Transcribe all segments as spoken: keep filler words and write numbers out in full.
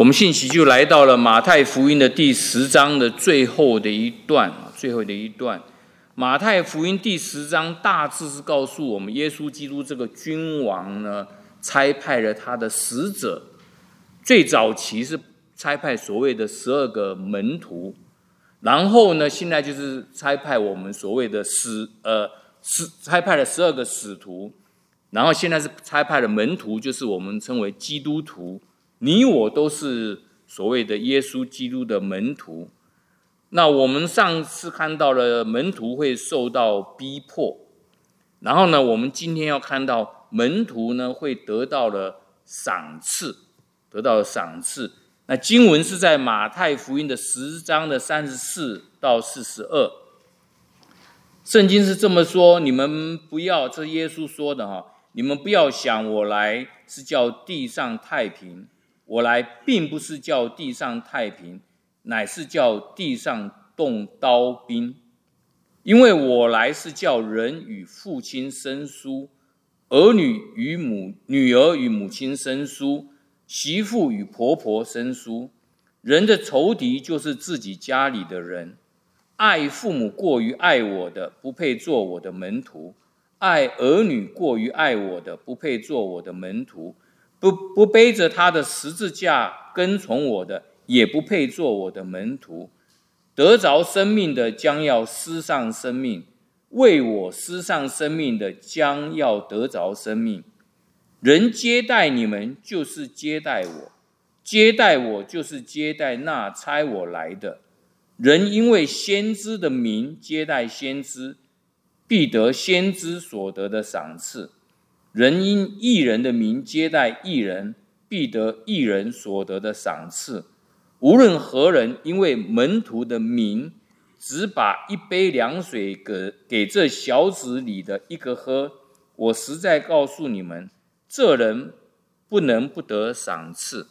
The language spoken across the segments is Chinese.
我们信息就来到了马太福音的第十章的最后的一段，最后的一段。马太福音第十章大致是告诉我们，耶稣基督这个君王呢，差派了他的使者，最早期是差派所谓的十二个门徒，然后呢，现在就是差派我们所谓的使呃使差派了十二个使徒，然后现在是差派了门徒，就是我们称为基督徒。你我都是所谓的耶稣基督的门徒。那我们上次看到了门徒会受到逼迫，然后呢，我们今天要看到门徒呢会得到了赏赐，得到了赏赐。那经文是在马太福音的十章的三十四到四十二。圣经是这么说：你们不要，这是耶稣说的哈，你们不要想我来是叫地上太平。我来并不是叫地上太平，乃是叫地上动刀兵。因为我来是叫人与父亲生疏，儿女与母女儿与母亲生疏，媳妇与婆婆生疏。人的仇敌就是自己家里的人。爱父母过于爱我的，不配做我的门徒；爱儿女过于爱我的，不配做我的门徒。不不背着他的十字架跟从我的，也不配做我的门徒。得着生命的将要失丧生命，为我失丧生命的将要得着生命。人接待你们，就是接待我；接待我，就是接待那差我来的。人因为先知的名接待先知，必得先知所得的赏赐。人因义人的名接待义人，必得义人所得的赏赐。无论何人因为门徒的名，只把一杯凉水给给这小子里的一个喝，我实在告诉你们，这人不能不得赏赐。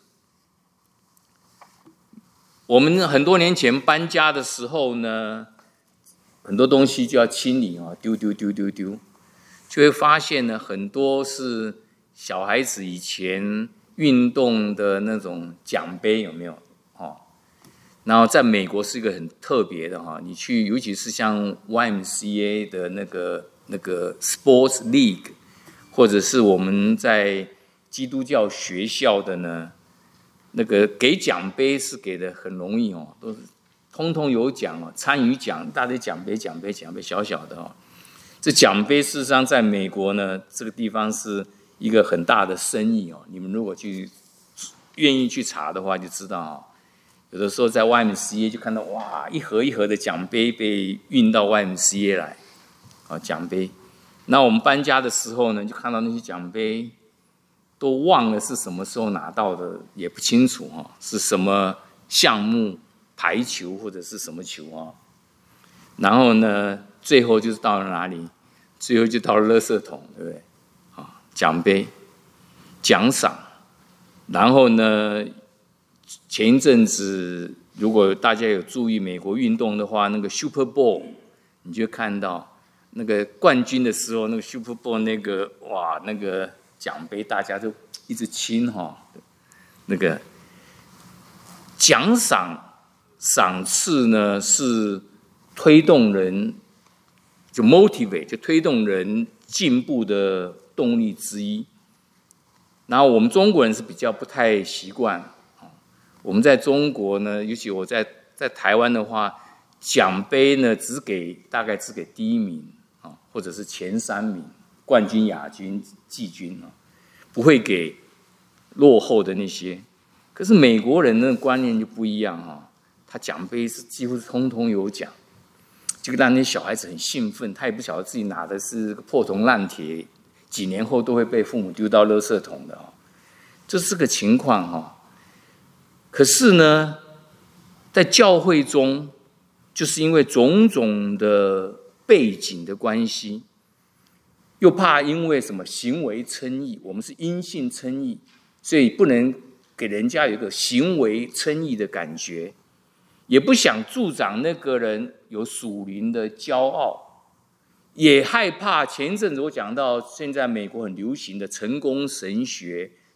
我们很多年前搬家的时候呢，很多东西就要清理啊，丢丢丢丢丢。就会发现呢，很多是小孩子以前运动的那种奖杯，有没有？哦，然后在美国是一个很特别的哈，你去，尤其是像 Y M C A 的那个那个 Sports League， 或者是我们在基督教学校的呢，那个给奖杯是给的很容易哦，都是通通有奖哦，参与奖，一大堆奖杯、奖杯、奖杯，小小的哦。这奖杯事实上在美国呢，这个地方是一个很大的生意哦。你们如果去愿意去查的话，就知道哦。有的时候在 Y M C A 就看到哇，一盒一盒的奖杯被运到 Y M C A 来，啊，奖杯。那我们搬家的时候呢，就看到那些奖杯，都忘了是什么时候拿到的，也不清楚哈、哦，是什么项目，排球或者是什么球啊、哦。然后呢，最后就是到了哪里？最后就到了垃圾桶，对不对？啊，奖杯、奖赏。然后呢，前一阵子，如果大家有注意美国运动的话，那个 Super Bowl， 你就看到那个冠军的时候，那个 Super Bowl 那个哇，那个奖杯大家都一直亲哈、哦。那个奖赏赏赐呢是推动人，就 motivate 就推动人进步的动力之一。然后我们中国人是比较不太习惯，我们在中国呢，尤其我在在台湾的话，奖杯呢只给大概只给第一名啊，或者是前三名，冠军、亚军、季军啊，不会给落后的那些。可是美国人的观念就不一样哈，他奖杯是几乎是通通有奖。这个让那些小孩子很兴奋，他也不晓得自己拿的是破铜烂铁，几年后都会被父母丢到垃圾桶的哦，这是个情况哈。可是呢，在教会中，就是因为种种的背景的关系，又怕因为什么行为称义，我们是因信称义，所以不能给人家有一个行为称义的感觉。也不想助长那个人有属灵的骄傲，也害怕前一阵子我讲到现在美国很流行的成功神学、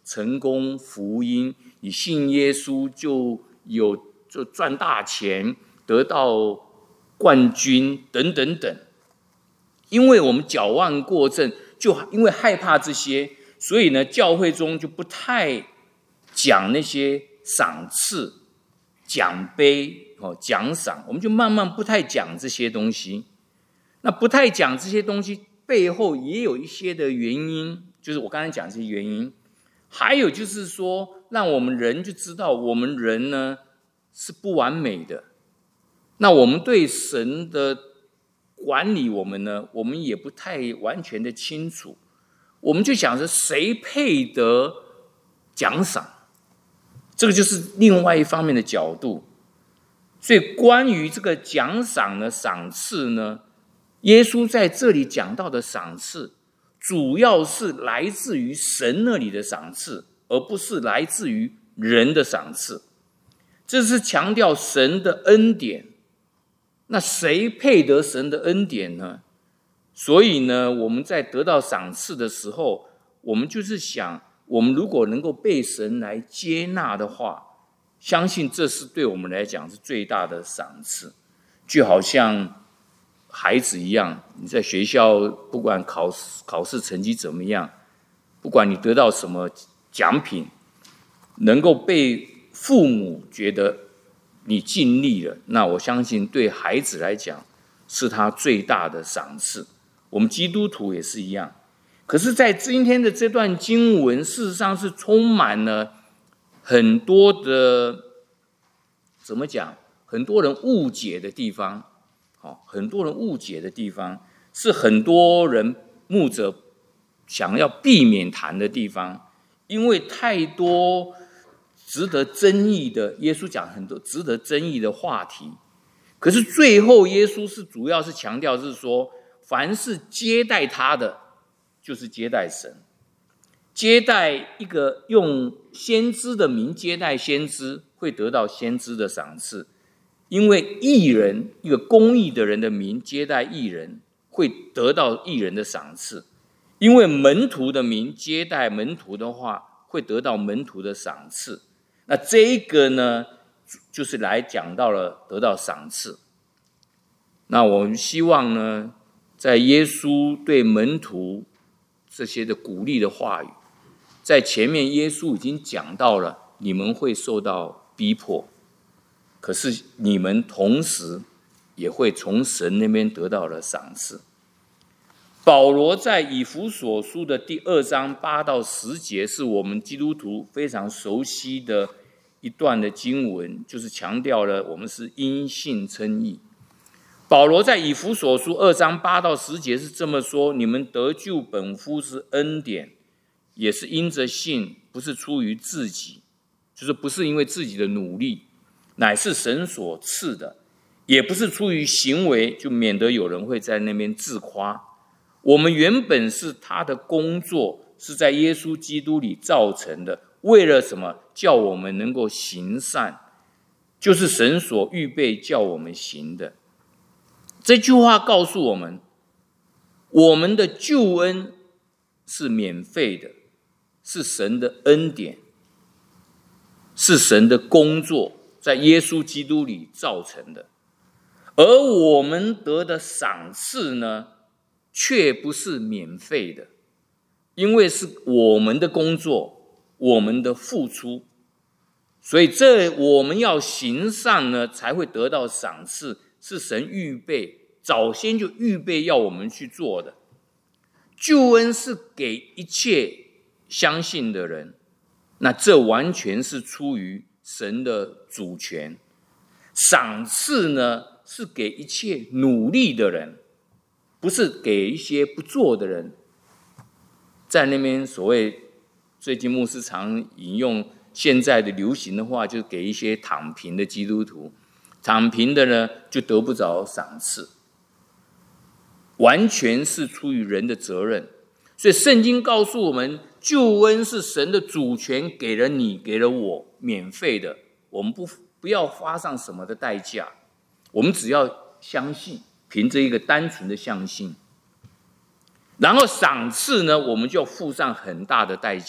成功福音，你信耶稣就有就赚大钱，得到冠军等等等。因为我们矫枉过正，就因为害怕这些，所以呢，教会中就不太讲那些赏赐、奖杯、哦奖赏，我们就慢慢不太讲这些东西。那不太讲这些东西背后也有一些的原因，就是我刚才讲这些原因。还有就是说，让我们人就知道，我们人呢是不完美的。那我们对神的管理，我们呢，我们也不太完全的清楚。我们就想着谁配得奖赏，这个就是另外一方面的角度。所以关于这个奖赏呢、赏赐呢，耶稣在这里讲到的赏赐，主要是来自于神那里的赏赐，而不是来自于人的赏赐。这是强调神的恩典。那谁配得神的恩典呢？所以呢，我们在得到赏赐的时候，我们就是想，我们如果能够被神来接纳的话，相信这是对我们来讲是最大的赏赐。就好像孩子一样，你在学校不管考试考试成绩怎么样，不管你得到什么奖品，能够被父母觉得你尽力了，那我相信对孩子来讲是他最大的赏赐。我们基督徒也是一样。可是在今天的这段经文，事实上是充满了很多的，怎么讲，很多人误解的地方。很多人误解的地方，是很多人牧者想要避免谈的地方。因为太多值得争议的，耶稣讲很多值得争议的话题。可是最后耶稣是主要是强调是说，凡是接待他的就是接待神。接待一个用先知的名接待先知，会得到先知的赏赐。因为义人，一个公义的人的名接待义人，会得到义人的赏赐。因为门徒的名接待门徒的话，会得到门徒的赏赐。那这一个呢，就是来讲到了得到赏赐。那我们希望呢，在耶稣对门徒这些的鼓励的话语，在前面耶稣已经讲到了，你们会受到逼迫，可是你们同时也会从神那边得到了赏赐。保罗在以弗所书的第二章八到十节，是我们基督徒非常熟悉的一段的经文，就是强调了我们是因信称义。保罗在以弗所书二章八到十节是这么说：你们得救本乎是恩典，也是因着信，不是出于自己，就是不是因为自己的努力，乃是神所赐的，也不是出于行为，就免得有人会在那边自夸。我们原本是他的工作，是在耶稣基督里造成的，为了什么？叫我们能够行善，就是神所预备叫我们行的。这句话告诉我们，我们的救恩是免费的，是神的恩典，是神的工作，在耶稣基督里造成的。而我们得的赏赐呢，却不是免费的，因为是我们的工作，我们的付出，所以这我们要行善呢，才会得到赏赐，是神预备，早先就预备要我们去做的。救恩是给一切相信的人，那这完全是出于神的主权。赏赐呢，是给一切努力的人，不是给一些不做的人。在那边所谓最近牧师常引用现在的流行的话，就是给一些躺平的基督徒，躺平的呢就得不着赏赐，完全是出于人的责任。所以圣经告诉我们，救恩是神的主权，给了你，给了我，免费的，我们不不要花上什么的代价，我们只要相信，凭着一个单纯的相信。然后赏赐呢，我们就要付上很大的代价，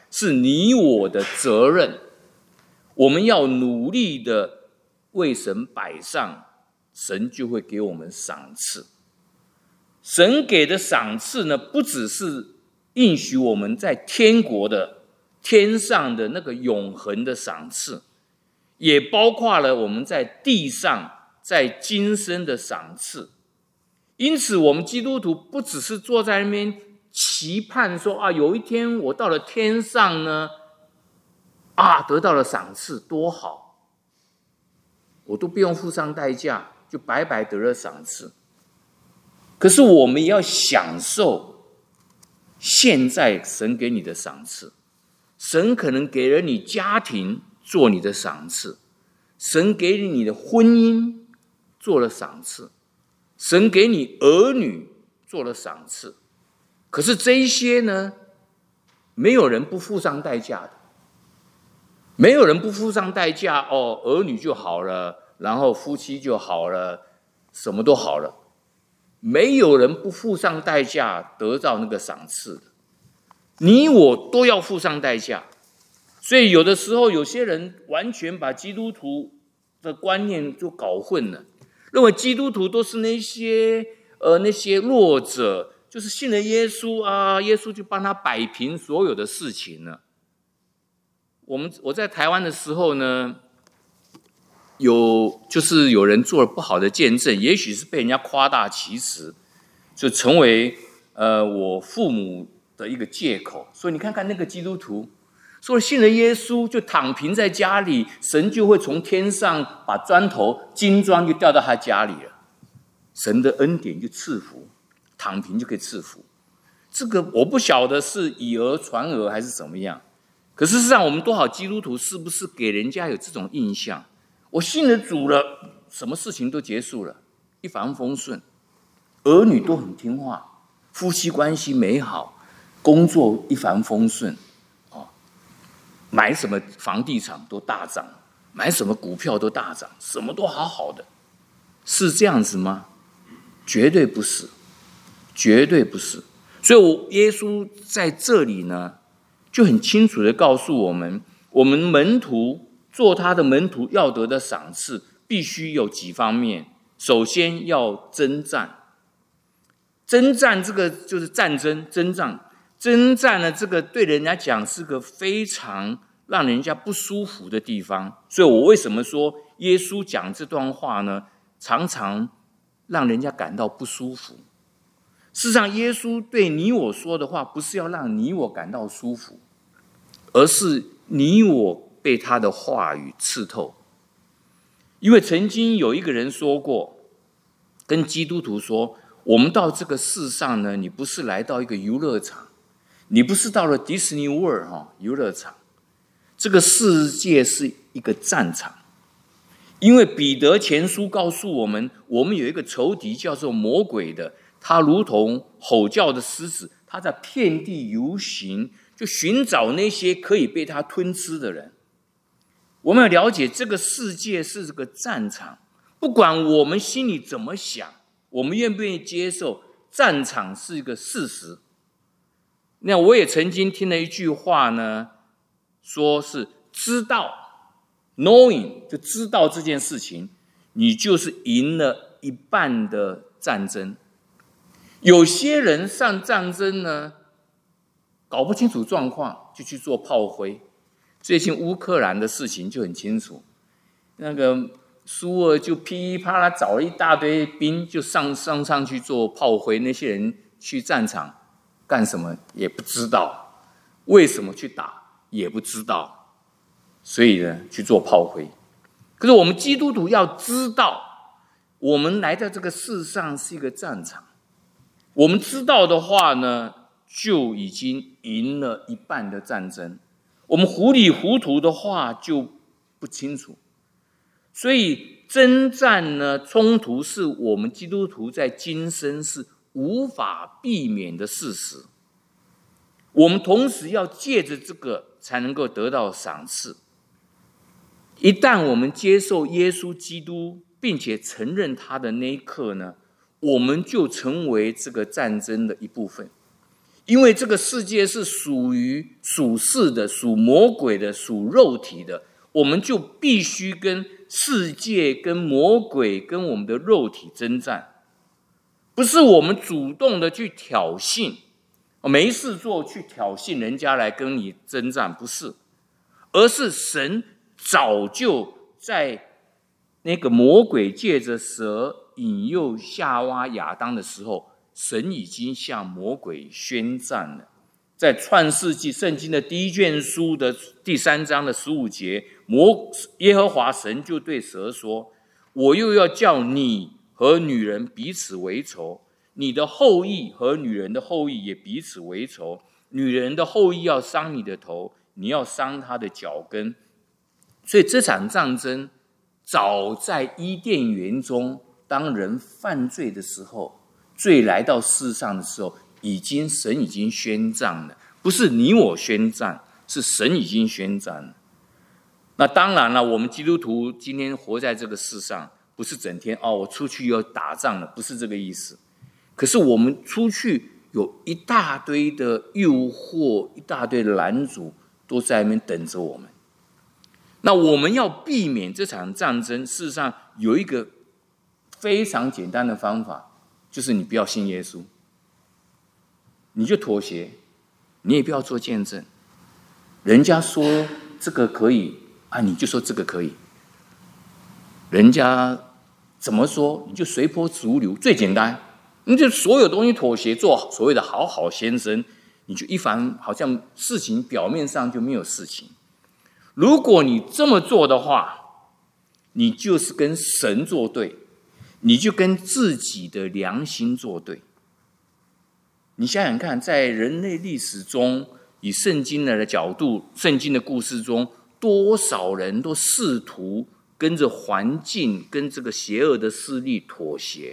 是你我的责任。我们要努力的为神摆上，神就会给我们赏赐。神给的赏赐呢，不只是应许我们在天国的天上的那个永恒的赏赐，也包括了我们在地上在今生的赏赐。因此我们基督徒不只是坐在那边期盼说啊，有一天我到了天上呢，啊，得到了赏赐，多好，我都不用付上代价，就白白得了赏赐。可是我们也要享受现在神给你的赏赐。神可能给了你家庭做你的赏赐，神给你的婚姻做了赏赐，神给你儿女做了赏赐。可是这一些呢，没有人不付上代价的。没有人不付上代价，哦，儿女就好了，然后夫妻就好了，什么都好了。没有人不付上代价得到那个赏赐的。你我都要付上代价。所以有的时候有些人完全把基督徒的观念就搞混了，认为基督徒都是那些呃那些弱者，就是信了耶稣啊，耶稣就帮他摆平所有的事情了。我们我在台湾的时候呢，有就是有人做了不好的见证，也许是被人家夸大其词，就成为呃我父母的一个借口。所以你看看那个基督徒，说信了耶稣就躺平在家里，神就会从天上把砖头金砖就掉到他家里了，神的恩典就赐福，躺平就可以赐福。这个我不晓得是以讹传讹还是怎么样。可事实上，我们多少基督徒是不是给人家有这种印象？我信了主了，什么事情都结束了，一帆风顺，儿女都很听话，夫妻关系美好，工作一帆风顺，哦，买什么房地产都大涨，买什么股票都大涨，什么都好好的，是这样子吗？绝对不是，绝对不是。所以我耶稣在这里呢，就很清楚的告诉我们，我们门徒做他的门徒要得的赏赐，必须有几方面。首先要征战，征战这个就是战争，征战，征战呢，这个对人家讲是个非常让人家不舒服的地方。所以我为什么说耶稣讲这段话呢，常常让人家感到不舒服。事实上，耶稣对你我说的话，不是要让你我感到舒服，而是你我被他的话语刺透。因为曾经有一个人说过，跟基督徒说，我们到这个世上呢，你不是来到一个游乐场，你不是到了迪士尼 World 哈游乐场，这个世界是一个战场。因为彼得前书告诉我们，我们有一个仇敌叫做魔鬼的，他如同吼叫的狮子，他在遍地游行，就寻找那些可以被他吞吃的人。我们要了解这个世界是这个战场，不管我们心里怎么想，我们愿不愿意接受，战场是一个事实。那我也曾经听了一句话呢，说是知道 knowing 就知道这件事情，你就是赢了一半的战争。有些人上战争呢，搞不清楚状况就去做炮灰。最近乌克兰的事情就很清楚，那个苏俄就噼里啪啦找了一大堆兵，就上上上去做炮灰。那些人去战场干什么也不知道，为什么去打也不知道，所以呢去做炮灰。可是我们基督徒要知道，我们来到这个世上是一个战场。我们知道的话呢，就已经赢了一半的战争。我们糊里糊涂的话就不清楚。所以征战呢，冲突是我们基督徒在今生是无法避免的事实。我们同时要借着这个才能够得到赏赐。一旦我们接受耶稣基督，并且承认他的那一刻呢，我们就成为这个战争的一部分。 因为这个世界是属于属世的、属魔鬼的、属肉体的，我们就必须跟世界、跟魔鬼、跟我们的肉体征战，不是我们主动的去挑衅，没事做去挑衅人家来跟你征战，不是，而是神早就在那个魔鬼借着蛇引诱夏娃亚当的时候，神已经向魔鬼宣战了。在创世纪圣经的第一卷书的第三章的十五节，魔耶和华神就对蛇说，我又要叫你和女人彼此为仇，你的后裔和女人的后裔也彼此为仇，女人的后裔要伤你的头，你要伤她的脚跟。所以这场战争早在伊甸园中，当人犯罪的时候，罪来到世上的时候，已经神已经宣战了，不是你我宣战，是神已经宣战了。那当然了，我们基督徒今天活在这个世上，不是整天哦，我出去要打仗了，不是这个意思。可是我们出去有一大堆的诱惑，一大堆的拦阻，都在那边等着我们。那我们要避免这场战争，事实上有一个非常简单的方法，就是你不要信耶稣，你就妥协，你也不要做见证。人家说这个可以啊，你就说这个可以。人家怎么说，你就随波逐流，最简单。你就所有东西妥协，做所谓的好好先生，你就一凡好像事情表面上就没有事情。如果你这么做的话，你就是跟神作对，你就跟自己的良心作对。你想想看，在人类历史中，以圣经的角度，圣经的故事中，多少人都试图跟着环境、跟这个邪恶的势力妥协。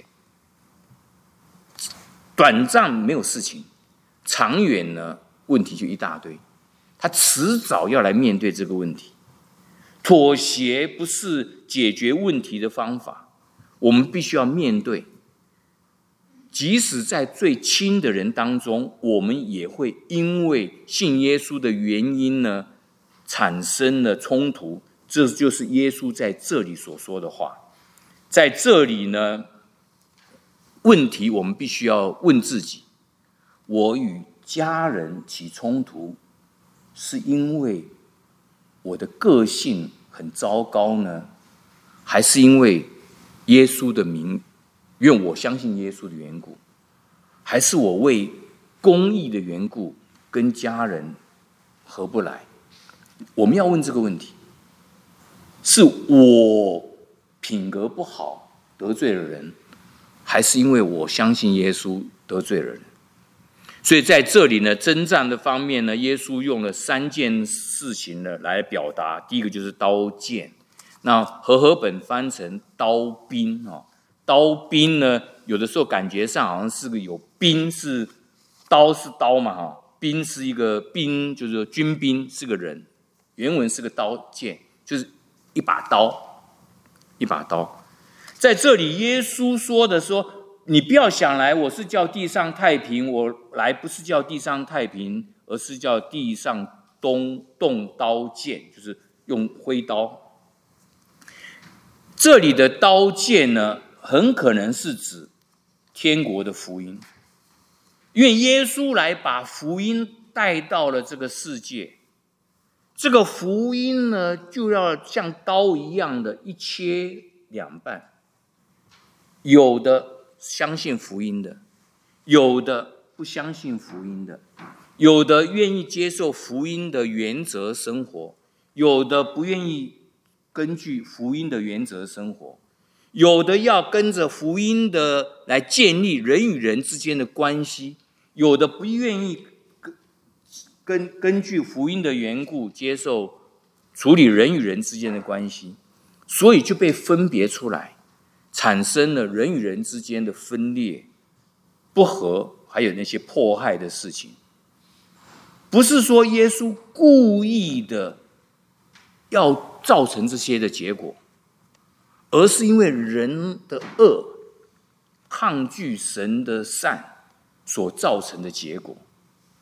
短暂没有事情，长远呢，问题就一大堆。他迟早要来面对这个问题。妥协不是解决问题的方法，我们必须要面对。即使在最亲的人当中，我们也会因为信耶稣的原因呢，产生了冲突。这就是耶稣在这里所说的话。在这里呢，问题我们必须要问自己：我与家人起冲突，是因为我的个性很糟糕呢，还是因为耶稣的名，愿我相信耶稣的缘故，还是我为公义的缘故跟家人合不来？我们要问这个问题：是我品格不好得罪了人，还是因为我相信耶稣得罪了人？所以在这里呢，征战的方面呢，耶稣用了三件事情呢来表达。第一个就是刀剑，那和合本翻成刀兵哦。刀兵呢，有的时候感觉上好像是个有兵，是刀是刀嘛哈，兵是一个兵，就是说军兵是个人，原文是个刀剑，就是一把刀，一把刀。在这里，耶稣说的说，你不要想来，我是叫地上太平，我来不是叫地上太平，而是叫地上动动刀剑，就是用挥刀。这里的刀剑呢，很可能是指天国的福音，因为耶稣来把福音带到了这个世界，这个福音呢，就要像刀一样的一切两半，有的相信福音的，有的不相信福音的，有的愿意接受福音的原则生活，有的不愿意根据福音的原则生活，有的要跟着福音的来建立人与人之间的关系，有的不愿意根根据福音的缘故接受处理人与人之间的关系，所以就被分别出来，产生了人与人之间的分裂、不和，还有那些迫害的事情。不是说耶稣故意的要造成这些的结果，而是因为人的恶抗拒神的善所造成的结果。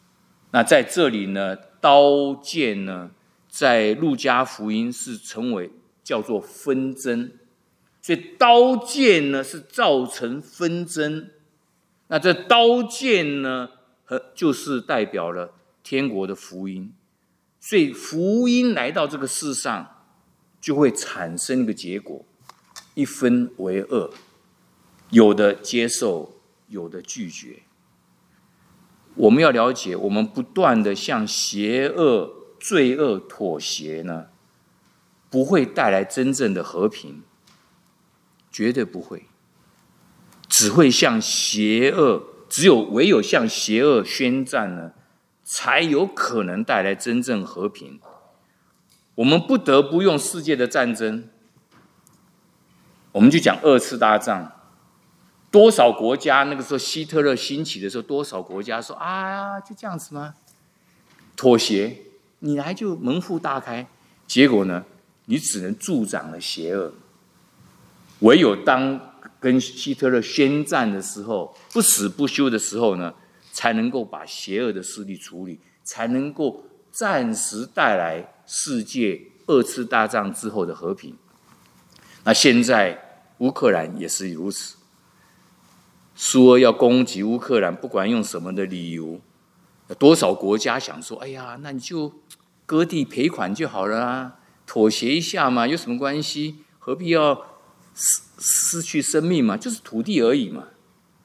那在这里呢，刀剑呢，在路加福音是称为叫做纷争，所以刀剑呢是造成纷争。那这刀剑呢，就是代表了天国的福音。所以福音来到这个世上，就会产生一个结果，一分为二，有的接受，有的拒绝。我们要了解，我们不断的向邪恶、罪恶妥协呢，不会带来真正的和平，绝对不会，只会向邪恶，只有唯有向邪恶宣战呢，才有可能带来真正和平。我们不得不用世界的战争，我们就讲二次大战。多少国家那个时候希特勒兴起的时候，多少国家说啊，就这样子吗？妥协，你来就门户大开。结果呢，你只能助长了邪恶。唯有当跟希特勒宣战的时候，不死不休的时候呢，才能够把邪恶的势力处理，才能够暂时带来世界二次大战之后的和平。那现在乌克兰也是如此。苏俄要攻击乌克兰，不管用什么的理由，有多少国家想说：“哎呀，那你就割地赔款就好了啊，妥协一下嘛，有什么关系？何必要失失去生命嘛？就是土地而已嘛。”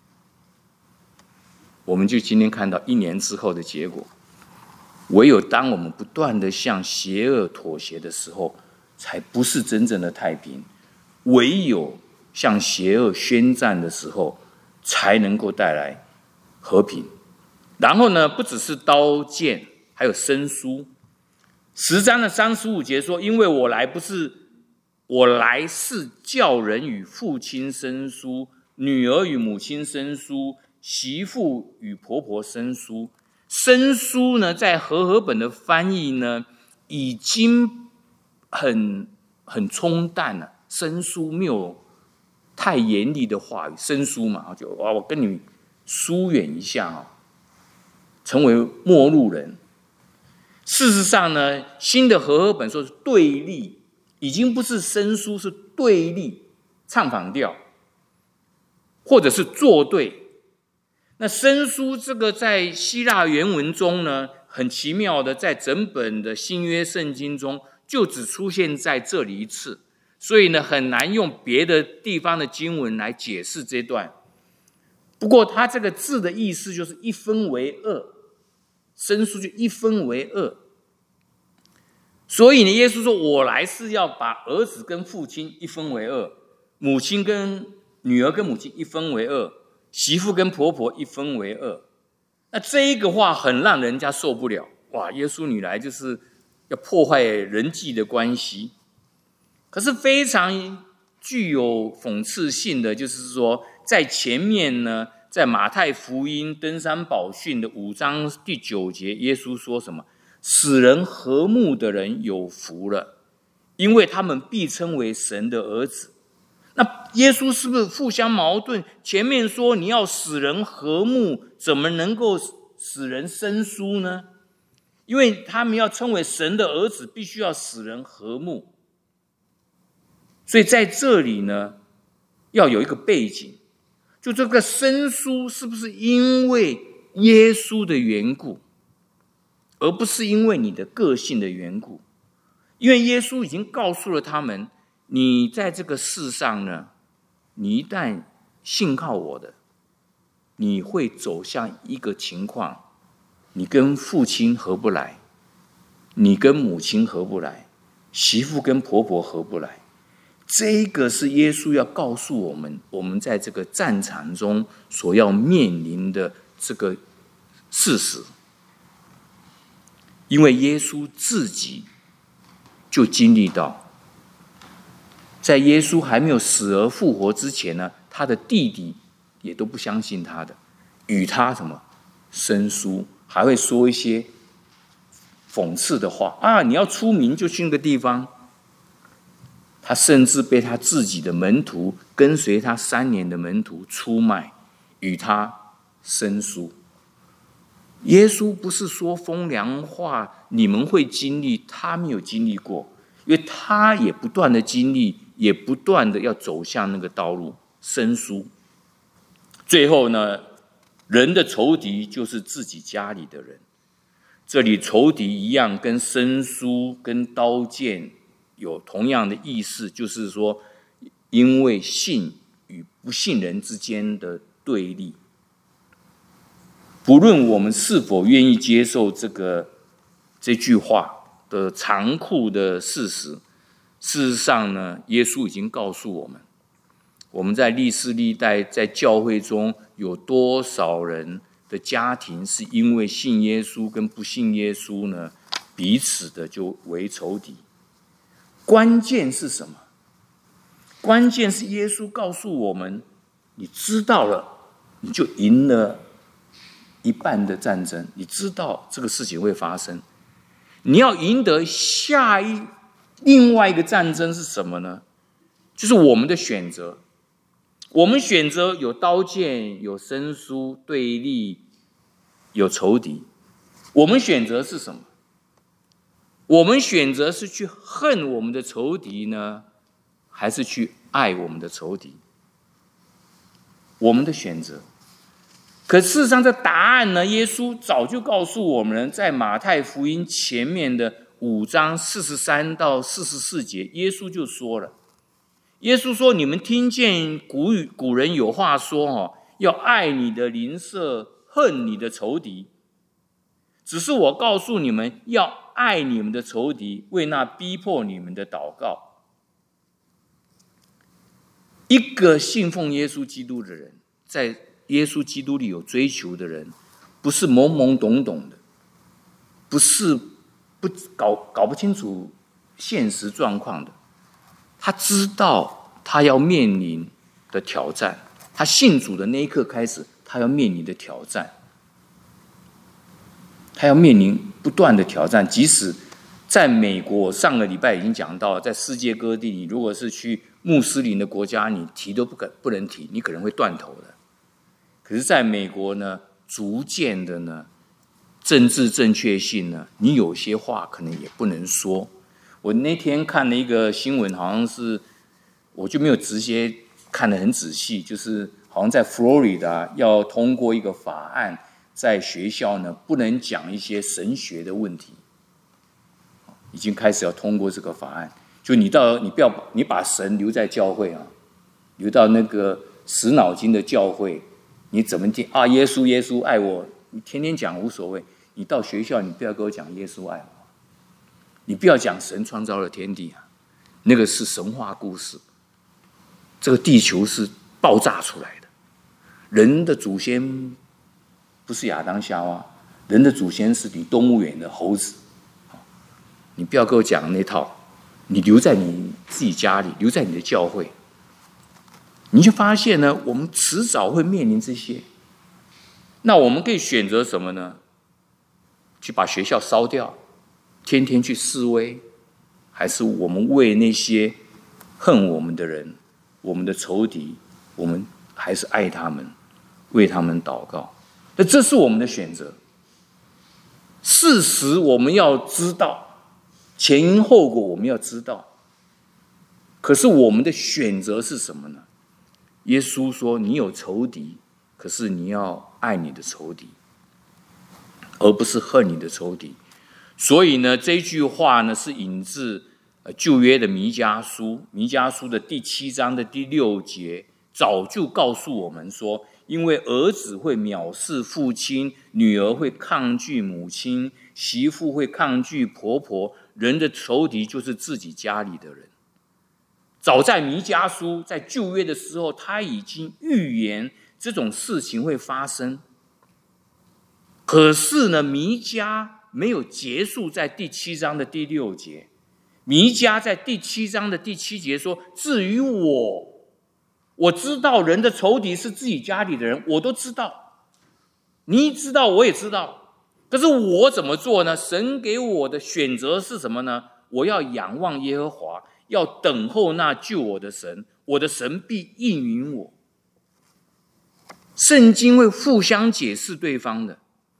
我们就今天看到一年之后的结果，唯有当我们不断的向邪恶妥协的时候，才不是真正的太平；唯有向邪恶宣战的时候，才能够带来和平。然后呢，不只是刀剑，还有生疏。十章的三十五节说：“因为我来不是，我来是叫人与父亲生疏，女儿与母亲生疏，媳妇与婆婆生疏。”生疏呢，在和合本的翻译呢，已经很很冲淡了，生疏没有太严厉的话语，生疏嘛，就哇，我跟你疏远一下啊，成为陌路人。事实上呢，新的和合本说是对立，已经不是生疏，是对立，唱反调，或者是作对。那生疏这个在希腊原文中呢，很奇妙的，在整本的新约圣经中，就只出现在这里一次。所以呢，很难用别的地方的经文来解释这段。不过，它这个字的意思就是一分为二，生疏就一分为二。所以呢，耶稣说：“我来是要把儿子跟父亲一分为二，母亲跟女儿跟母亲一分为二，媳妇跟婆婆一分为二。”那这一个话很让人家受不了。哇，耶稣你来就是要破坏人际的关系。可是非常具有讽刺性的，就是说，在前面呢，在马太福音登山宝训的五章第九节，耶稣说什么？使人和睦的人有福了，因为他们必称为神的儿子。那耶稣是不是互相矛盾？前面说你要使人和睦，怎么能够使人生疏呢？因为他们要称为神的儿子，必须要使人和睦。所以在这里呢，要有一个背景，就这个生疏是不是因为耶稣的缘故，而不是因为你的个性的缘故？因为耶稣已经告诉了他们，你在这个世上呢，你一旦信靠我的，你会走向一个情况，你跟父亲合不来，你跟母亲合不来，媳妇跟婆婆合不来。这个是耶稣要告诉我们，我们在这个战场中所要面临的这个事实。因为耶稣自己就经历到，在耶稣还没有死而复活之前呢，他的弟弟也都不相信他的，与他什么生疏，还会说一些讽刺的话啊！你要出名就去那个地方。他甚至被他自己的门徒，跟随他三年的门徒出卖，与他生疏。 耶稣不是说风凉话，你们会经历，他没有经历过，因为他也不断的经历，也不断的要走向那个道路，生疏。最后呢，人的仇敌就是自己家里的人。这里仇敌一样，跟生疏、跟刀剑有同样的意思，就是说，因为信与不信人之间的对立。不论我们是否愿意接受这个这句话的残酷的事实，事实上呢，耶稣已经告诉我们，我们在历世历代在教会中有多少人的家庭是因为信耶稣跟不信耶稣呢，彼此的就为仇敌。关键是什么？关键是耶稣告诉我们，你知道了，你就赢了一半的战争。你知道这个事情会发生，你要赢得下一另外一个战争是什么呢？就是我们的选择。我们选择有刀剑，有生疏对立，有仇敌。我们选择是什么？我们选择是去恨我们的仇敌呢，还是去爱我们的仇敌？我们的选择。可事实上，这答案呢，耶稣早就告诉我们，在马太福音前面的五章四十三到四十四节，耶稣就说了。耶稣说：“你们听见古语古人有话说，哦，要爱你的邻舍，恨你的仇敌。只是我告诉你们，要爱你们的仇敌，为那逼迫你们的祷告。”一个信奉耶稣基督的人，在耶稣基督里有追求的人，不是懵懵懂懂的，不是不搞搞不清楚现实状况的。他知道他要面临的挑战，他信主的那一刻开始，他要面临的挑战，他要面临不断的挑战。即使在美国，我上个礼拜已经讲到，在世界各地，你如果是去穆斯林的国家，你提都不可不能提，你可能会断头的。可是在美国呢，逐渐的呢，政治正确性呢，你有些话可能也不能说。我那天看了一个新闻，好像是我就没有直接看得很仔细，就是好像在佛罗里达要通过一个法案，在学校呢不能讲一些神学的问题，已经开始要通过这个法案。就你到你不要你把神留在教会啊，留到那个死脑筋的教会，你怎么听啊？耶稣耶稣爱我，你天天讲无所谓。你到学校，你不要跟我讲耶稣爱我。你不要讲神创造了天地啊，那个是神话故事。这个地球是爆炸出来的，人的祖先不是亚当夏娃，人的祖先是比动物园的猴子。你不要跟我讲那套，你留在你自己家里，留在你的教会，你就发现呢，我们迟早会面临这些。那我们可以选择什么呢？去把学校烧掉，天天去示威，还是我们为那些恨我们的人，我们的仇敌，我们还是爱他们，为他们祷告？那这是我们的选择。事实我们要知道，前因后果我们要知道。可是我们的选择是什么呢？耶稣说：“你有仇敌，可是你要爱你的仇敌，而不是恨你的仇敌。”所以呢，这句话呢是引自旧约的弥迦书，弥迦书的第七章的第六节，早就告诉我们说，因为儿子会藐视父亲，女儿会抗拒母亲，媳妇会抗拒婆婆，人的仇敌就是自己家里的人。早在弥迦书在旧约的时候，他已经预言这种事情会发生。可是呢，弥迦没有结束在第七章的第六节。弥迦在第七章的第七节说：“至于我，我知道人的仇敌是自己家里的人，我都知道，你知道，我也知道。可是我怎么做呢？神给我的选择是什么呢？我要仰望耶和华，要等候那救我的神，我的神必应允我。”圣经会互相解释对方的。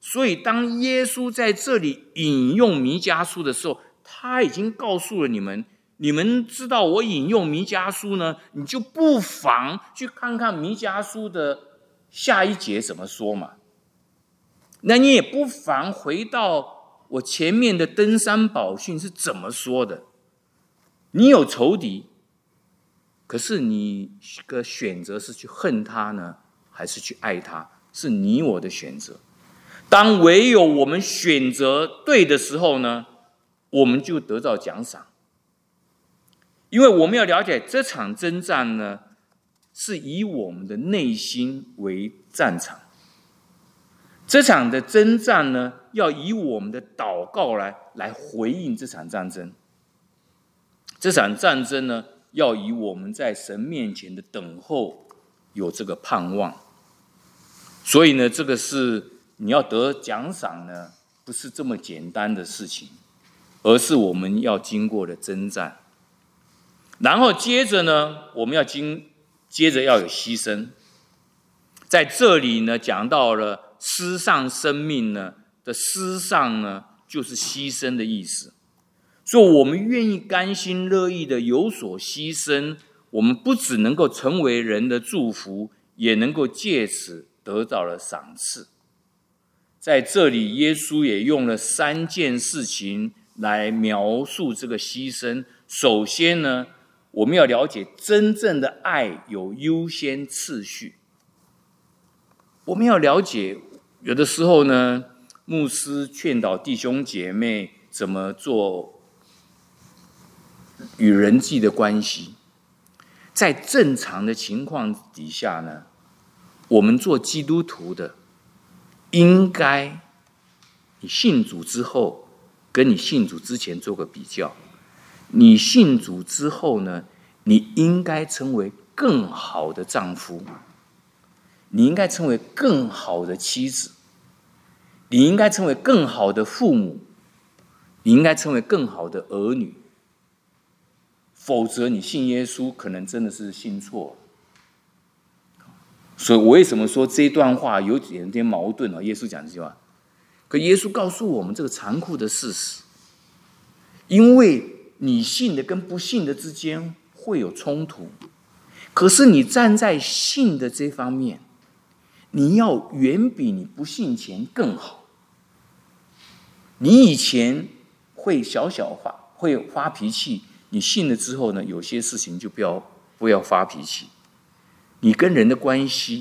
所以当耶稣在这里引用弥迦书的时候，他已经告诉了你们，你们知道我引用弥迦书呢，你就不妨去看看弥迦书的下一节怎么说嘛。那你也不妨回到我前面的登山宝训是怎么说的。你有仇敌，可是你的选择是去恨他呢，还是去爱他，是你我的选择。当唯有我们选择对的时候呢，我们就得到奖赏。因为我们要了解这场征战呢，是以我们的内心为战场。这场的征战呢，要以我们的祷告来来回应这场战争。这场战争呢，要以我们在神面前的等候有这个盼望。所以呢，这个是你要得奖赏呢，不是这么简单的事情，而是我们要经过的征战。然后接着呢，我们要经接着要有牺牲。在这里呢，讲到了施上生命呢的施上呢，就是牺牲的意思。所以我们愿意甘心乐意的有所牺牲，我们不只能够成为人的祝福，也能够借此得到了赏赐。在这里，耶稣也用了三件事情来描述这个牺牲。首先呢，我们要了解真正的爱有优先次序。我们要了解，有的时候呢，牧师劝导弟兄姐妹怎么做与人际的关系。在正常的情况底下呢，我们做基督徒的，应该你信主之后，跟你信主之前做个比较。你信主之后呢，你应该成为更好的丈夫，你应该成为更好的妻子，你应该成为更好的父母，你应该成为更好的儿女。否则你信耶稣可能真的是信错了。所以我为什么说这段话有点点矛盾呢？耶稣讲这句话，可耶稣告诉我们这个残酷的事实，因为你信的跟不信的之间会有冲突，可是你站在信的这方面，你要远比你不信前更好。你以前会小小发会发脾气，你信了之后呢，有些事情就不要不要发脾气。你跟人的关系，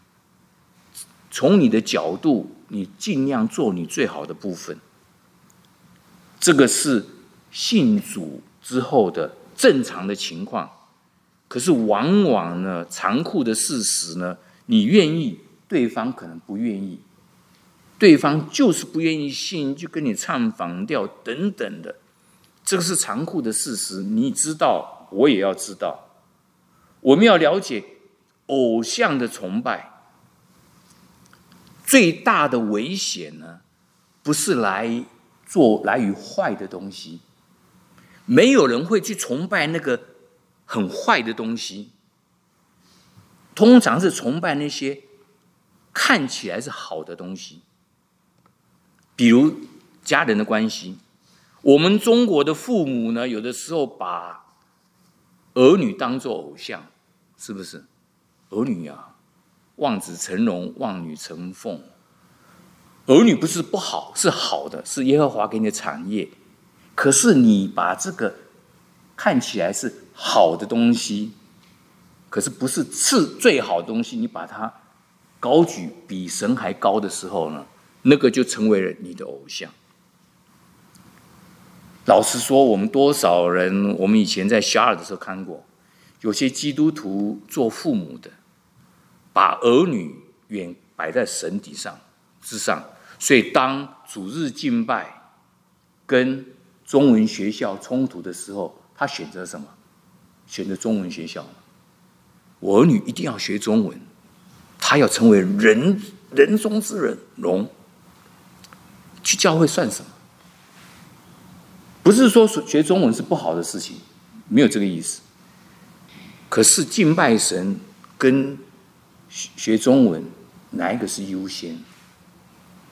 从你的角度，你尽量做你最好的部分。这个是信主之后的正常的情况。可是往往呢，残酷的事实呢，你愿意，对方可能不愿意，对方就是不愿意信，就跟你唱反调等等的。这个是残酷的事实，你知道，我也要知道。我们要了解偶像的崇拜最大的危险呢，不是来做来于坏的东西。没有人会去崇拜那个很坏的东西，通常是崇拜那些看起来是好的东西。比如家人的关系，我们中国的父母呢，有的时候把儿女当作偶像，是不是？儿女啊，望子成龙，望女成凤。儿女不是不好，是好的，是耶和华给你的产业。可是你把这个看起来是好的东西，可是不是次最好的东西，你把它高举比神还高的时候呢，那个就成为了你的偶像。老实说，我们多少人，我们以前在小二的时候看过，有些基督徒做父母的，把儿女远摆在神底上之上，所以当主日敬拜跟中文学校冲突的时候，他选择什么？选择中文学校。我儿女一定要学中文，他要成为人人中之人龙。去教会算什么？不是说学中文是不好的事情，没有这个意思。可是敬拜神跟学中文哪一个是优先？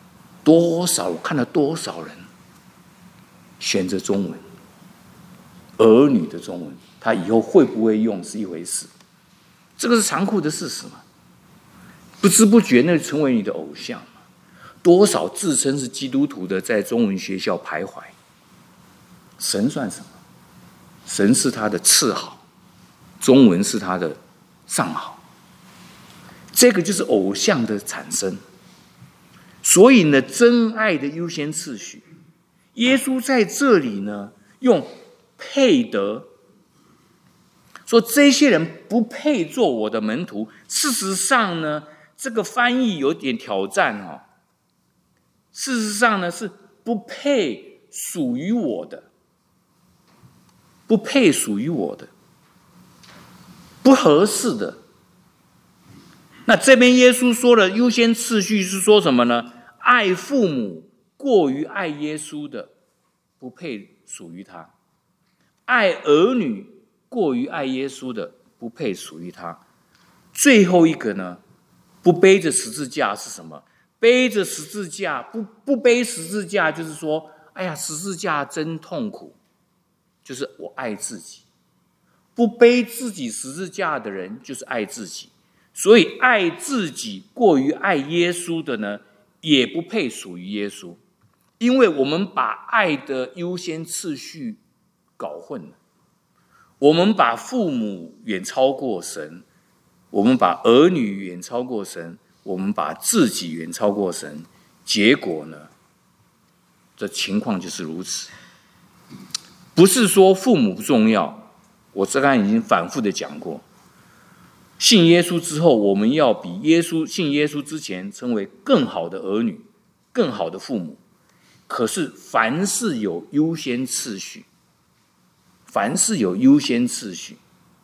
多少我看了多少人选择中文，儿女的中文，他以后会不会用是一回事，这个是残酷的事实嘛。不知不觉那成为你的偶像嘛。多少自称是基督徒的在中文学校徘徊，神算什么？神是他的次好，中文是他的上好。这个就是偶像的产生。所以呢，真爱的优先次序，耶稣在这里呢用配得说这些人不配做我的门徒。事实上呢，这个翻译有点挑战哦。事实上呢，是不配属于我的，不配属于我的，不合适的。那这边耶稣说的优先次序是说什么呢？爱父母过于爱耶稣的，不配属于他；爱儿女过于爱耶稣的，不配属于他。最后一个呢，不背着十字架是什么？背着十字架，不不背十字架，就是说，哎呀，十字架真痛苦，就是我爱自己。不背自己十字架的人，就是爱自己。所以爱自己过于爱耶稣的呢，也不配属于耶稣。因为我们把爱的优先次序搞混了，我们把父母远超过神，我们把儿女远超过神，我们把自己远超过神，结果呢，这情况就是如此。不是说父母不重要，我刚才已经反复的讲过，信耶稣之后，我们要比耶稣信耶稣之前成为更好的儿女，更好的父母。可是凡事有优先次序，凡事有优先次序。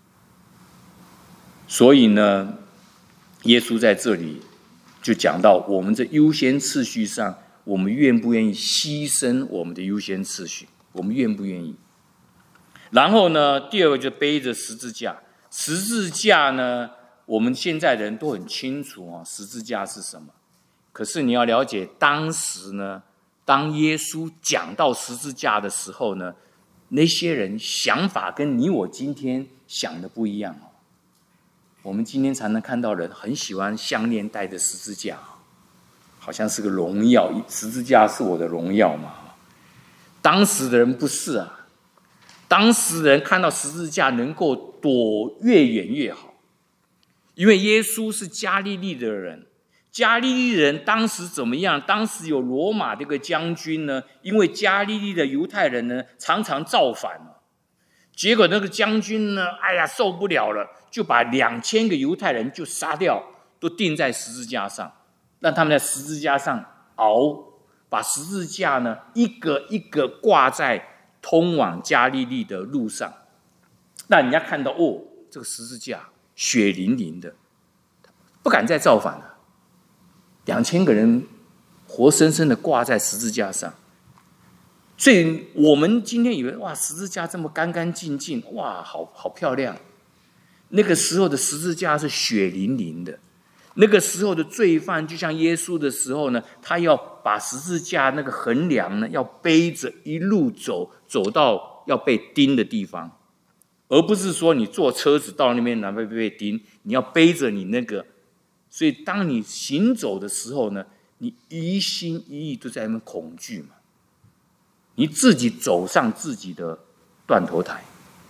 所以呢，耶稣在这里就讲到，我们这优先次序上，我们愿不愿意牺牲我们的优先次序？我们愿不愿意？然后呢，第二个就背着十字架。十字架呢，我们现在人都很清楚啊，十字架是什么。可是你要了解，当时呢，当耶稣讲到十字架的时候呢，那些人想法跟你我今天想的不一样哦。我们今天常常看到人很喜欢项链带着十字架，好像是个荣耀，十字架是我的荣耀嘛。当时的人不是啊，当时的人看到十字架能够躲越远越好，因为耶稣是加利利的人。加利利人当时怎么样？当时有罗马这个将军呢，因为加利利的犹太人呢常常造反了，结果那个将军呢，哎呀受不了了，就把两千个犹太人就杀掉，都钉在十字架上，让他们在十字架上熬，把十字架呢一个一个挂在通往加利利的路上，让人家看到哦，这个十字架血淋淋的，不敢再造反了。两千个人活生生的挂在十字架上，所以我们今天以为哇，十字架这么干干净净，哇，好好漂亮。那个时候的十字架是血淋淋的，那个时候的罪犯就像耶稣的时候呢，他要把十字架那个横梁呢，要背着一路走，走到要被钉的地方，而不是说你坐车子到那边哪被被钉，你要背着你那个。所以当你行走的时候呢，你一心一意都在那边恐惧嘛，你自己走上自己的断头台。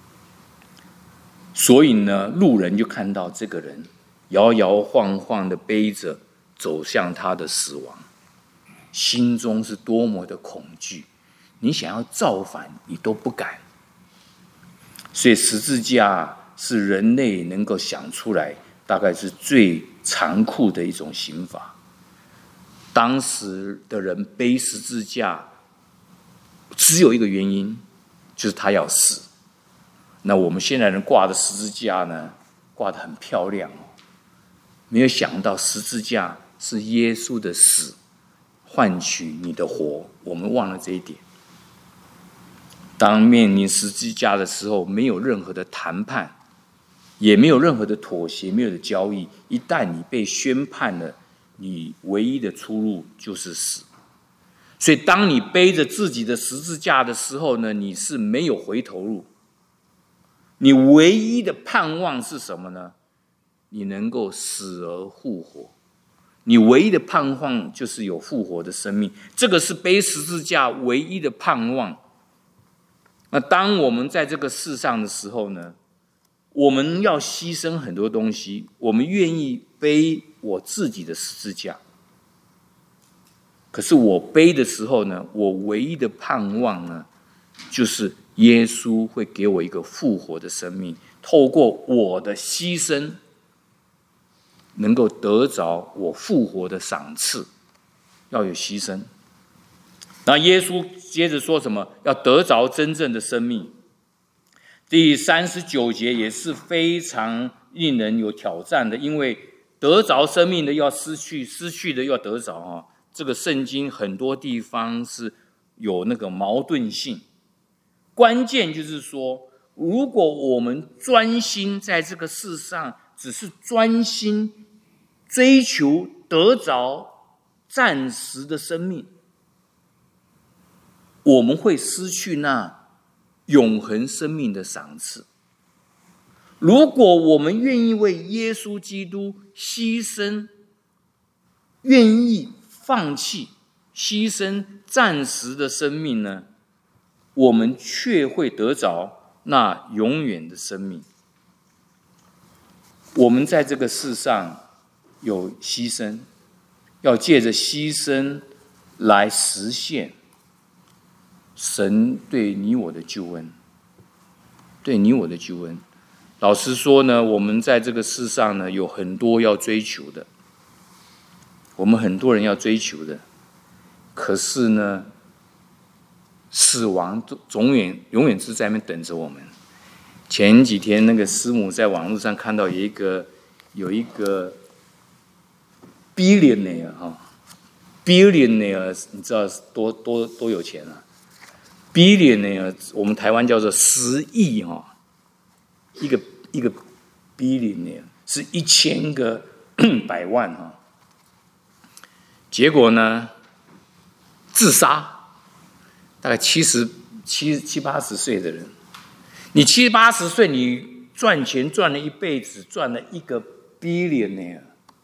所以呢，路人就看到这个人摇摇晃晃的背着走向他的死亡，心中是多么的恐惧，你想要造反你都不敢。所以十字架是人类能够想出来大概是最残酷的一种刑罚。当时的人背十字架只有一个原因，就是他要死。那我们现在人挂的十字架呢，挂得很漂亮哦，没有想到十字架是耶稣的死换取你的活，我们忘了这一点。当面临十字架的时候，没有任何的谈判，也没有任何的妥协，没有的交易。一旦你被宣判了，你唯一的出路就是死。 所以当你背着自己的十字架的时候呢，你是没有回头路。你唯一的盼望是什么呢？你能够死而复活。你唯一的盼望就是有复活的生命，这个是背十字架唯一的盼望。那当我们在这个世上的时候呢，我们要牺牲很多东西，我们愿意背我自己的十字架。可是我背的时候呢，我唯一的盼望呢，就是耶稣会给我一个复活的生命，透过我的牺牲，能够得着我复活的赏赐。要有牺牲。那耶稣接着说什么？要得着真正的生命。第三十九节也是非常令人有挑战的，因为得着生命的要失去，失去的要得着啊。这个圣经很多地方是有那个矛盾性。关键就是说，如果我们专心在这个世上，只是专心追求得着暂时的生命，我们会失去那永恒生命的赏赐。如果我们愿意为耶稣基督牺牲，愿意放弃牺牲暂时的生命呢，我们却会得着那永远的生命。我们在这个世上有牺牲，要借着牺牲来实现神对你我的救恩，对你我的救恩。老实说呢，我们在这个世上呢，有很多要追求的，我们很多人要追求的，可是呢，死亡总远永远是在那边等着我们。前几天那个师母在网络上看到有一个有一个 billionaire 哈 ，billionaire 你知道多多多有钱啊 ？billionaire 我们台湾叫做十亿哈，一个一个 billionaire 是一千个百万哈。结果呢，自杀，大概七十七七八十岁的人，你七八十岁，你赚钱赚了一辈子，赚了一个 billionaire，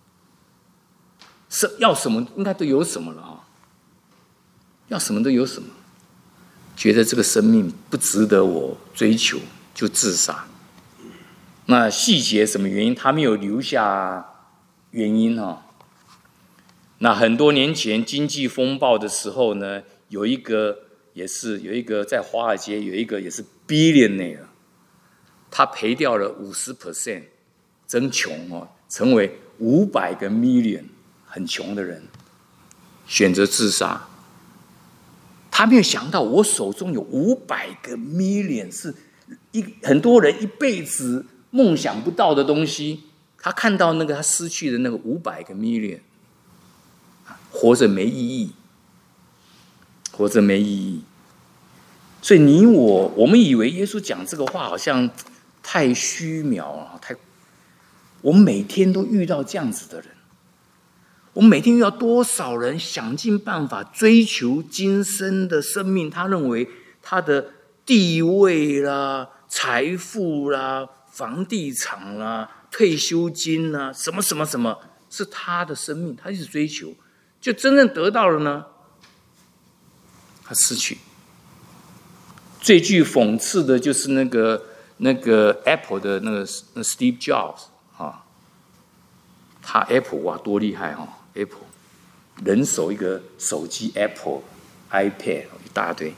是要什么应该都有什么了哈，要什么都有什么，觉得这个生命不值得我追求，就自杀。那细节什么原因，他没有留下原因哈。那很多年前经济风暴的时候呢，有一个也是有一个在华尔街有一个也是 billionaire， 他赔掉了 百分之五十， 真穷哦，成为五百个 million 很穷的人，选择自杀。他没有想到我手中有五百个 million 是一很多人一辈子梦想不到的东西。他看到那个他失去的那个五百个 million，活着没意义，活着没意义。所以你我，我们以为耶稣讲这个话好像太虚渺了，太。我们每天都遇到这样子的人，我们每天遇到多少人想尽办法追求今生的生命，他认为他的地位啦、财富啦、房地产啦、退休金啦，什么什么什么，是他的生命，他一直追求。就真正得到了呢，他失去。最具讽刺的就是那个那个 Apple 的那个那 Steve Jobs 啊，他 Apple 哇多厉害哈 ，Apple 人手一个手机 Apple、iPad 一大堆。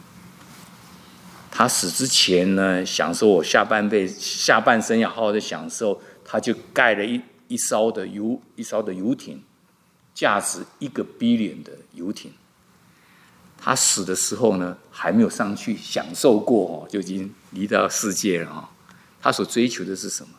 他死之前呢，享受我下半辈下半生要好好的享受，他就盖了一一艘的游一艘的游艇。价值一个 billion 的游艇，他死的时候呢，还没有上去享受过哦，就已经离到世界了哈。他所追求的是什么？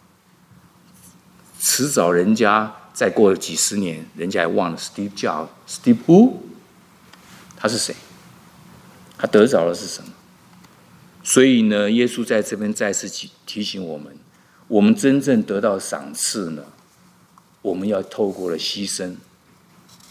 迟早人家再过了几十年，人家也忘了 Steve Jobs。Steve who？ 他是谁？他得着的是什么？所以呢，耶稣在这边再次提醒我们，我们真正得到赏赐呢，我们要透过了牺牲。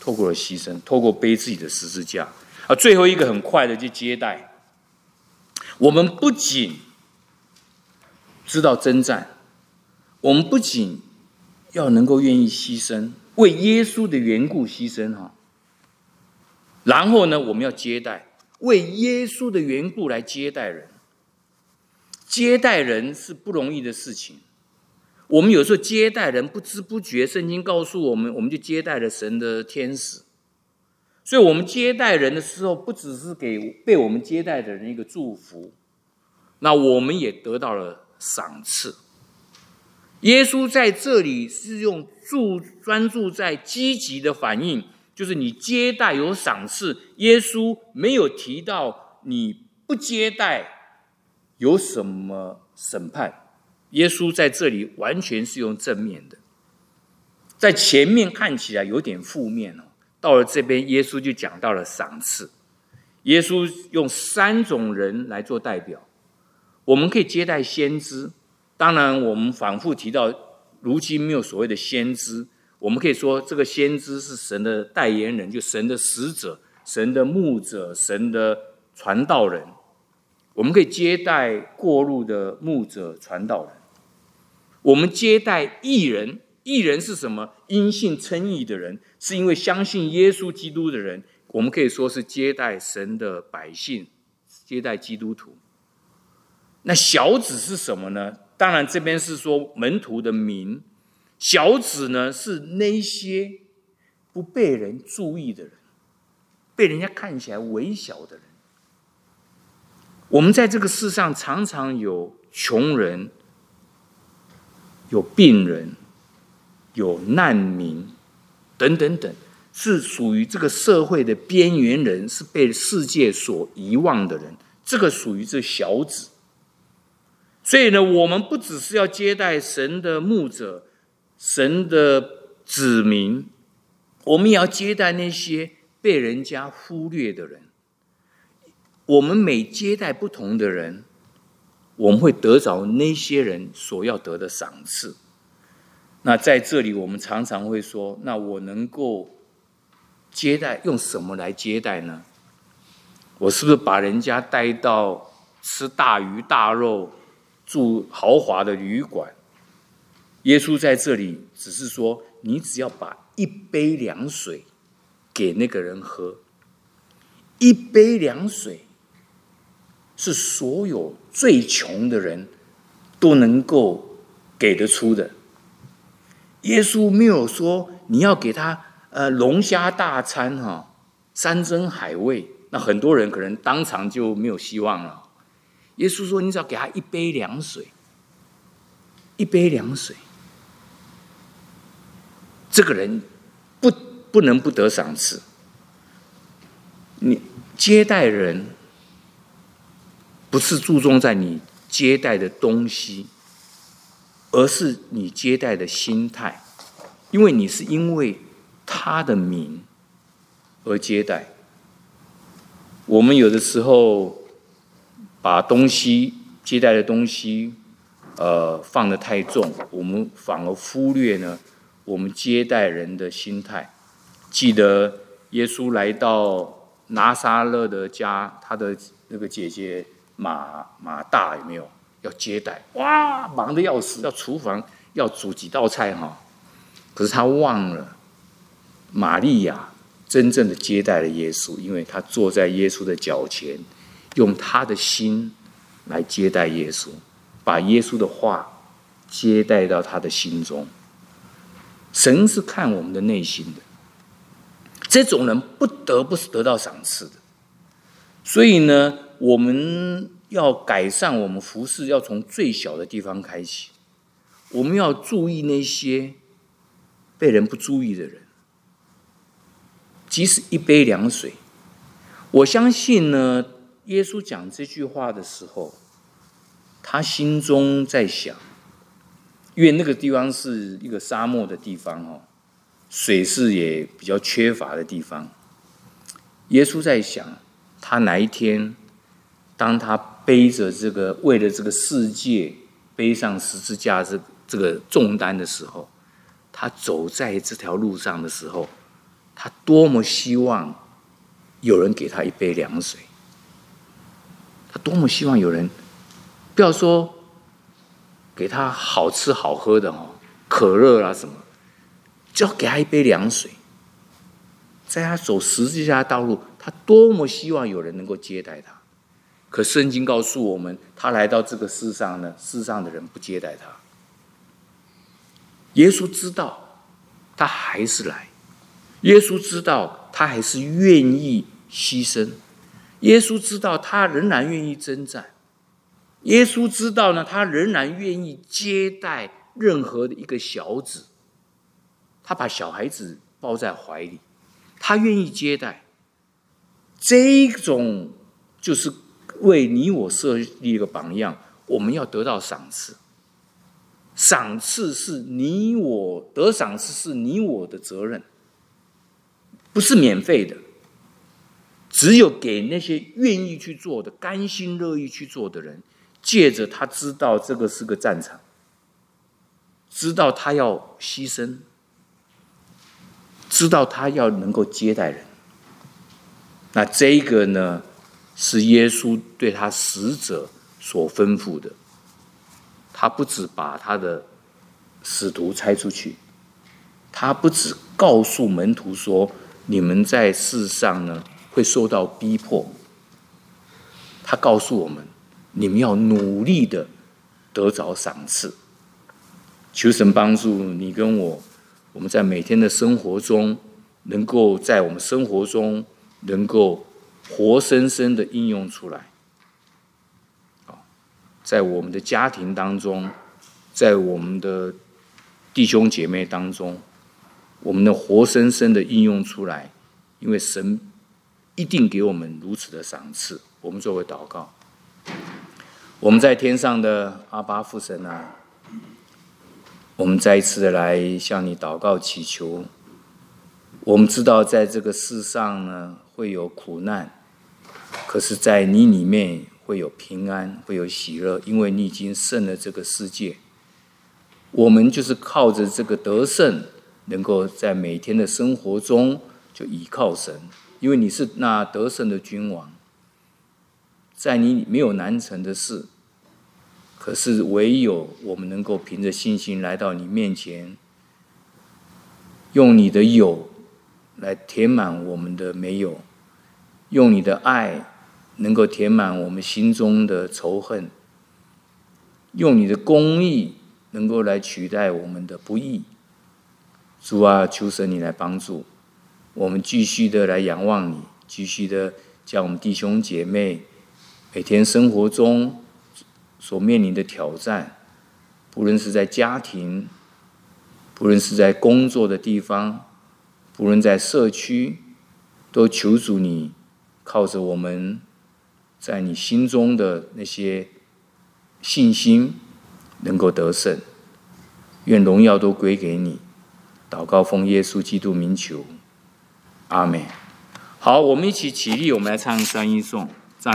透过了牺牲，透过背自己的十字架。啊，最后一个很快的就接待。我们不仅知道征战，我们不仅要能够愿意牺牲，为耶稣的缘故牺牲哈。然后呢，我们要接待，为耶稣的缘故来接待人。接待人是不容易的事情。我们有时候接待人不知不觉，圣经告诉我们，我们就接待了神的天使。所以我们接待人的时候，不只是给被我们接待的人一个祝福，那我们也得到了赏赐。耶稣在这里是用注专注在积极的反应，就是你接待有赏赐。耶稣没有提到你不接待有什么审判。耶稣在这里完全是用正面的，在前面看起来有点负面哦，到了这边耶稣就讲到了赏赐。耶稣用三种人来做代表，我们可以接待先知，当然我们反复提到如今没有所谓的先知，我们可以说这个先知是神的代言人，就神的使者、神的牧者、神的传道人。我们可以接待过路的牧者、传道人。我们接待义人，义人是什么？因信称义的人，是因为相信耶稣基督的人。我们可以说是接待神的百姓，接待基督徒。那小子是什么呢？当然这边是说门徒的名。小子呢，是那些不被人注意的人，被人家看起来微小的人。我们在这个世上常常有穷人，有病人，有难民等等等，是属于这个社会的边缘人，是被世界所遗忘的人，这个属于这小子。所以呢，我们不只是要接待神的牧者、神的子民，我们也要接待那些被人家忽略的人。我们每接待不同的人，我们会得着那些人所要得的赏赐。那在这里我们常常会说，那我能够接待用什么来接待呢？我是不是把人家带到吃大鱼大肉、住豪华的旅馆？耶稣在这里只是说，你只要把一杯凉水给那个人喝。一杯凉水是所有最穷的人都能够给得出的。耶稣没有说你要给他呃龙虾大餐哈，山珍海味，那很多人可能当场就没有希望了。耶稣说，你只要给他一杯凉水，一杯凉水，这个人不不能不得赏赐。你接待人，不是注重在你接待的东西，而是你接待的心态，因为你是因为他的名而接待。我们有的时候把东西接待的东西，呃，放得太重，我们反而忽略呢我们接待人的心态。记得耶稣来到拿撒勒的家，他的那个姐姐马马大有没有要接待？哇，忙得要死，要厨房要煮几道菜哈。可是他忘了，玛利亚真正的接待了耶稣，因为他坐在耶稣的脚前，用他的心来接待耶稣，把耶稣的话接待到他的心中。神是看我们的内心的，这种人不得不得到赏赐的。所以呢，我们要改善我们服事，要从最小的地方开始。我们要注意那些被人不注意的人，即使一杯凉水。我相信呢，耶稣讲这句话的时候，他心中在想，因为那个地方是一个沙漠的地方哦，水是也比较缺乏的地方。耶稣在想，他哪一天，当他背着这个为了这个世界背上十字架这这个重担的时候，他走在这条路上的时候， 他多么希望有人给他一杯凉水，他多么希望有人，不要说给他好吃好喝的哦，可乐啦什么，就要给他一杯凉水。在他走十字架的道路，他多么希望有人能够接待他。可圣经告诉我们，他来到这个世上呢，世上的人不接待他。耶稣知道，他还是来。耶稣知道，他还是愿意牺牲。耶稣知道，他仍然愿意征战。耶稣知道呢，他仍然愿意接待任何的一个小子。他把小孩子抱在怀里，他愿意接待。这一种就是为你我设立一个榜样，我们要得到赏赐。赏赐是你我得赏赐是你我的责任，不是免费的。只有给那些愿意去做的、甘心乐意去做的人，借着他知道这个是个战场，知道他要牺牲，知道他要能够接待人。那这一个呢，是耶稣对他使者所吩咐的。他不只把他的使徒差出去，他不只告诉门徒说，你们在世上呢会受到逼迫。他告诉我们，你们要努力的得着赏赐。求神帮助你跟我，我们在每天的生活中，能够在我们生活中能够活生生的应用出来。在我们的家庭当中，在我们的弟兄姐妹当中，我们能活生生的应用出来，因为神一定给我们如此的赏赐。我们作为祷告，我们在天上的阿爸父神啊，我们再一次的来向你祷告祈求。我们知道在这个世上呢会有苦难，可是在你里面会有平安，会有喜乐，因为你已经胜了这个世界。我们就是靠着这个得胜，能够在每天的生活中就倚靠神，因为你是那得胜的君王，在你没有难成的事。可是唯有我们能够凭着信心来到你面前，用你的有来填满我们的没有，用你的爱能够填满我们心中的仇恨，用你的公义能够来取代我们的不义。主啊，求神你来帮助我们，继续的来仰望你，继续的将我们弟兄姐妹每天生活中所面临的挑战，不论是在家庭，不论是在工作的地方，不论在社区，都求主你靠着我们在你心中的那些信心能够得胜。愿荣耀都归给你。祷告奉耶稣基督名求，阿们。好，我们一起起立，我们来唱三一颂。